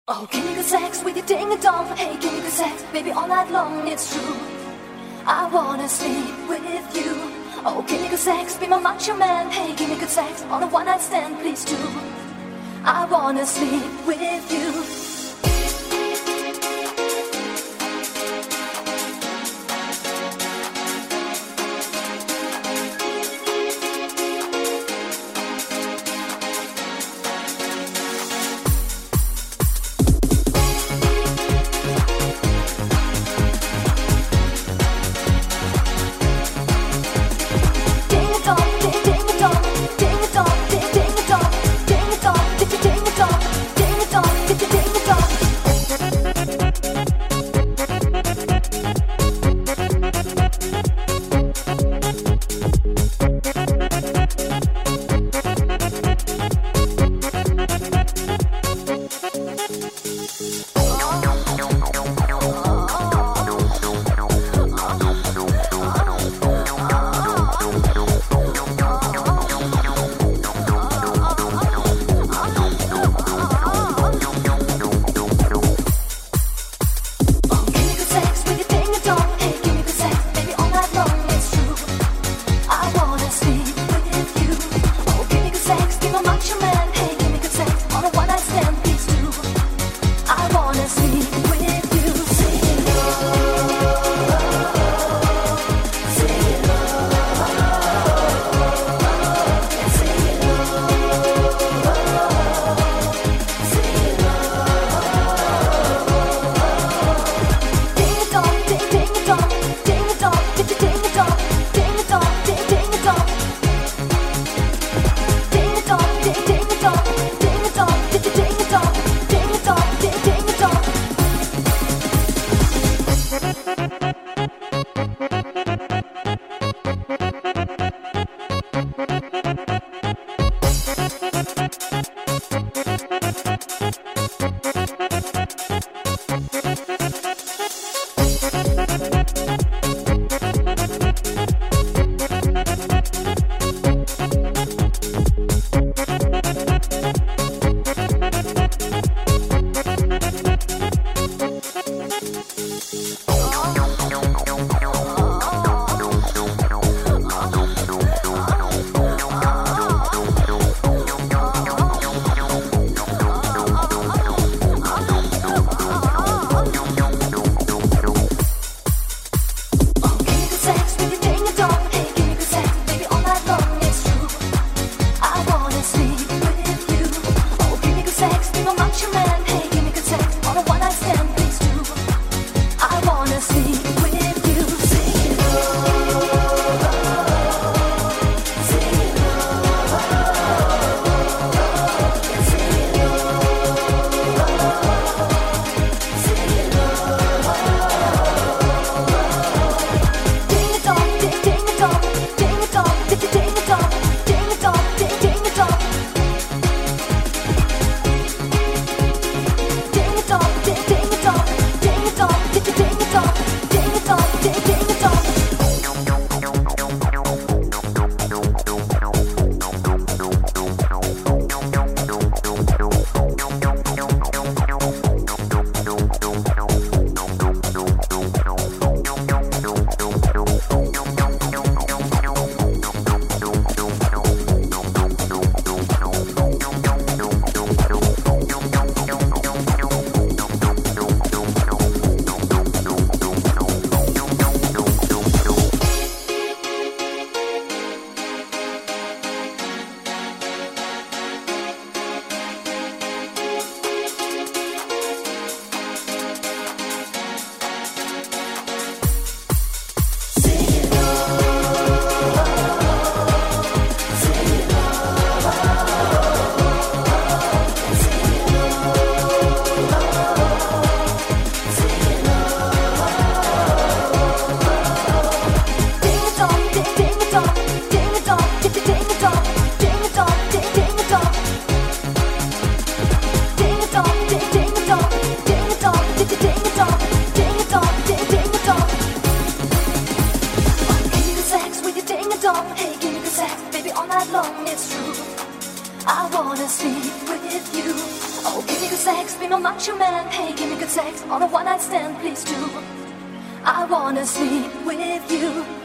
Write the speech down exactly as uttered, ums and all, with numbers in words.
Oh, give me good sex with your ding a dong. Hey, give me good sex, baby, all night long. It's true. I wanna sleep with you. Oh, give me good sex, be my macho man. Hey, give me good sex on a one night stand, please do. I wanna sleep with you. See macho man. Hey, give me good sex on a one night stand, please do. I wanna sleep with you.